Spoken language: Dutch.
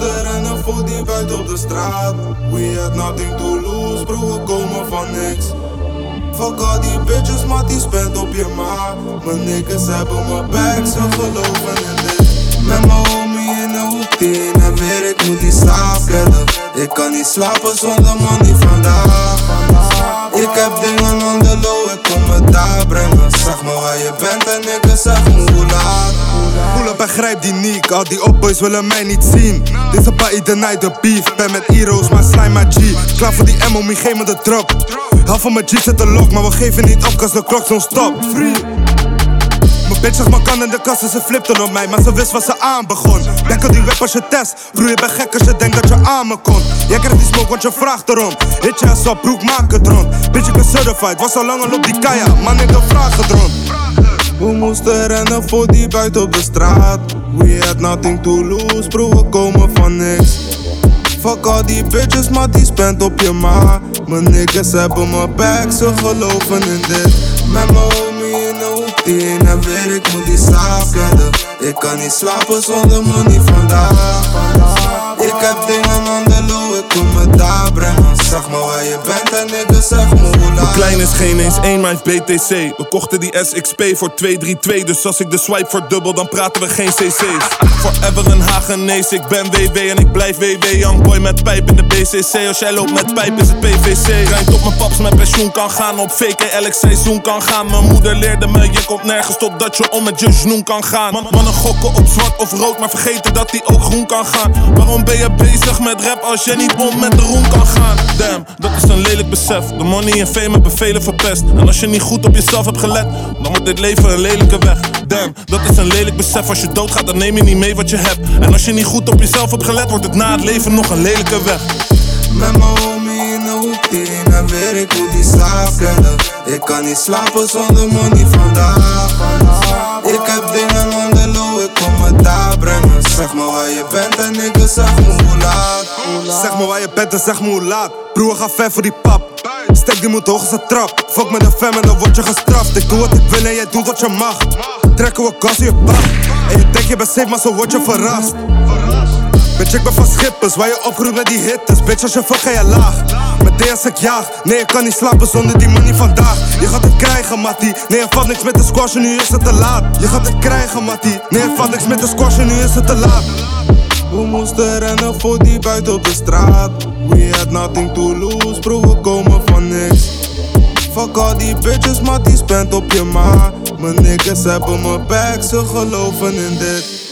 moesten rennen voor die buiten op de straat. We had nothing to lose, bro, we komen van niks. Fuck al die bitches, maar die spent op je ma. Mijn niggas hebben mijn back, ze geloven in dit. Met mijn homie in de hoek 10 en weer ik moet die slaap redden. Ik kan niet slapen zonder money vandaag. Ik heb dingen on the low, ik kom me daar brengen. Zeg me waar je bent en ik zeg me hoe laat. Pull up en grijp die Niek, al die opboys willen mij niet zien. Deze party deny de beef, ben met heroes, maar slime my G. Klaar voor die MOMI, geef me de drop. Half van mijn G zet de lock, maar we geven niet op, cause de klok zo'n stop. Free. Mijn bitch zag mijn kan in de kast en ze flipten op mij, maar ze wist wat ze aan begon. Denk aan die web als je test, broer je bent gek als je denkt dat je aan me kon. Jij krijgt die smoke want je vraagt erom. Hit je ass op, broek maak het rond. Bitch ik ben certified, was al lang al op die kaya, man ik heb vragen erom. We moesten rennen voor die buiten op de straat. We had nothing to lose, bro, we komen van niks. Fuck al die bitches, maar die spent op je ma. Mijn niggas hebben mijn back, ze geloven in dit. Met mijn homie in de hoek 10 en weer ik moet die slaap redden. Ik kan niet slapen zonder money vandaag. Ik heb dingen on the low, ik kom me daar brengen. Zeg me waar je bent en ik zeg me hoe laat. Mijn klein is geen eens 1, maar heeft BTC. We kochten die SXP voor 232. Dus als ik de swipe verdubbel, dan praten we geen CC's. Forever een Hagenees, ik ben WW en ik blijf WW. Youngboy met pijp in de BCC. Als jij loopt met pijp is het PVC. Rijmt op mijn paps met pensioen kan gaan. Op VK elk seizoen kan gaan. Mijn moeder leerde me, je komt nergens tot dat je om met je snoen kan gaan. Mannen gokken op zwart of rood, maar vergeten dat die ook groen kan gaan. Waarom ben je bezig met rap als je niet om met de roem kan gaan? Damn, dat is een lelijk besef. De money en fame hebben velen verpest. En als je niet goed op jezelf hebt gelet, dan wordt dit leven een lelijke weg. Damn, dat is een lelijk besef. Als je doodgaat, dan neem je niet mee wat je hebt. En als je niet goed op jezelf hebt gelet, wordt het na het leven nog een lelijke weg. Met mijn homie in de hoek 10 en weer ik moet die slaap redden. Ik kan niet slapen zonder money vandaag. Ik heb dingen on the low, ik kom me daar brengen. Zeg me waar je bent en ik zeg me hoe laat. Zeg me waar je bent en zeg me hoe laat. Broer, ga ver voor die pap. Stek die moet hoog als een trap. Fuck met de fam en dan word je gestraft. Ik doe wat ik wil en jij doet wat je mag. Trekken we gas in je bak. En je denkt je bent safe, maar zo word je verrast. Bitch, ik ben van Schippers, waar je opgroeit met die hitters. Bitch, als je fuck ga je laag. Met DS ik jaag. Nee, je kan niet slapen zonder die money vandaag. Je gaat het krijgen, Mattie. Nee, je valt niks met de squash en nu is het te laat. Je gaat het krijgen, Mattie. Nee, je valt niks met de squash en nu is het te laat. We moesten rennen voor die buiten op de straat. We had nothing to lose, bro, we komen van niks. Fuck al die bitches, maar die spent op je ma. Mijn niggas hebben mijn back, ze geloven in dit.